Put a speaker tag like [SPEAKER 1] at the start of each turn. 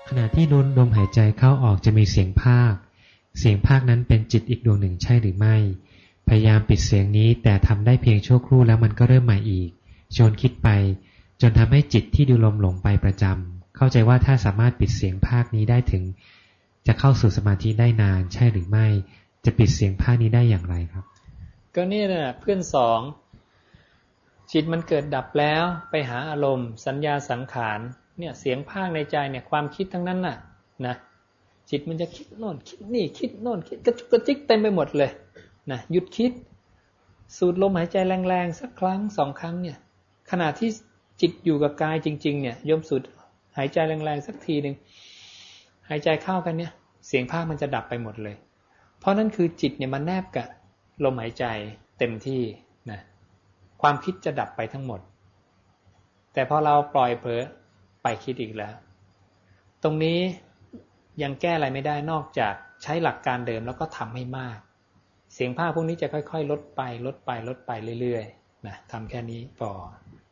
[SPEAKER 1] ขณะที่ลมหายใจเข้าออกจะมีเสียงภาคนั้นเป็นจิตอีกดวงหนึ่งใช่หรือไม่พยายามปิดเสียงนี้แต่ทำได้เพียงชั่วครู่แล้วมันก็เริ่มใหม่อีกชวนคิดไปจนทำให้จิตที่ดูลมหลงไปประจำเข้าใจว่าถ้าสามารถปิดเสียงภาคนี้ได้ถึงจะเข้าสู่สมาธิได้นานใช่หรือไม่จะปิดเสียงภาคนี้ได้อย่างไรครับ
[SPEAKER 2] ก็นี่แหละเพื่อนสองจิตมันเกิดดับแล้วไปหาอารมณ์สัญญาสังขารเนี่ยเสียงภาคในใจเนี่ยความคิดทั้งนั้นน่ะนะจิตมันจะคิดโน่นคิดนี่คิดโน่นคิดกระจุกกระจิกเต็มไปหมดเลยนะหยุดคิดสูดลมหายใจแรงๆสักครั้งสองครั้งเนี่ยขณะที่จิตอยู่กับกายจริงๆเนี่ยโยมสูดหายใจแรงๆสักทีนึงหายใจเข้ากันเนี่ยเสียงภาคมันจะดับไปหมดเลยเพราะนั่นคือจิตเนี่ยมันแนบกับลมหายใจเต็มที่นะความคิดจะดับไปทั้งหมดแต่พอเราปล่อยเผลอไปคิดอีกแล้วตรงนี้ยังแก้อะไรไม่ได้นอกจากใช้หลักการเดิมแล้วก็ทำให้มากเสียงภาคพวกนี้จะค่อยๆลดไปเรื่อยๆนะทำแค่นี้พอ